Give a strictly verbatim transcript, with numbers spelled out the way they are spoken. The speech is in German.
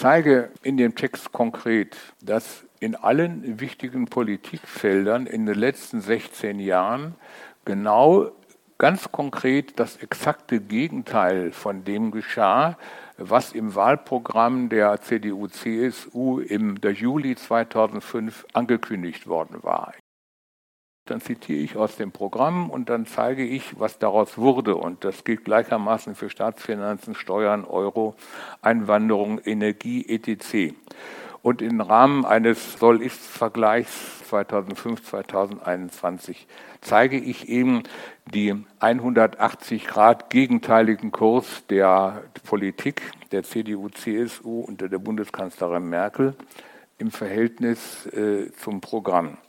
zeige in dem Text konkret, dass in allen wichtigen Politikfeldern in den letzten sechzehn Jahren genau ganz konkret das exakte Gegenteil von dem geschah, was im Wahlprogramm der C D U C S U im der Juli zweitausendfünf angekündigt worden war. Dann zitiere ich aus dem Programm und dann zeige ich, was daraus wurde. Und das gilt gleichermaßen für Staatsfinanzen, Steuern, Euro, Einwanderung, Energie, et cetera. Und im Rahmen eines Soll-Ist-Vergleichs zweitausendfünf bis zweitausendeinundzwanzig zeige ich eben die hundertachtzig Grad gegenteiligen Kurs der Politik der C D U C S U unter der Bundeskanzlerin Merkel im Verhältnis äh, zum Programm.